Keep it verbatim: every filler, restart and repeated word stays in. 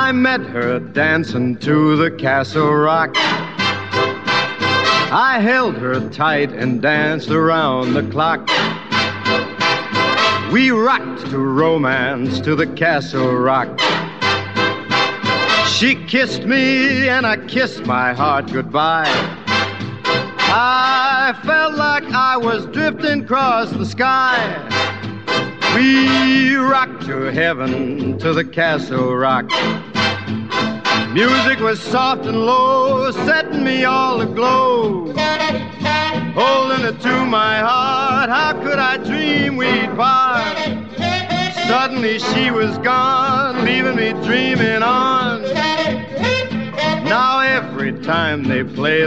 I met her dancing to the Castle Rock. I held her tight and danced around the clock. We rocked to romance to the Castle Rock. She kissed me and I kissed my heart goodbye. I felt like I was drifting across the sky. We rocked to heaven to the Castle Rock. Music was soft and low, setting me all aglow. Holding it to my heart, how could I dream we'd part? Suddenly she was gone, leaving me dreaming on. Now every time they play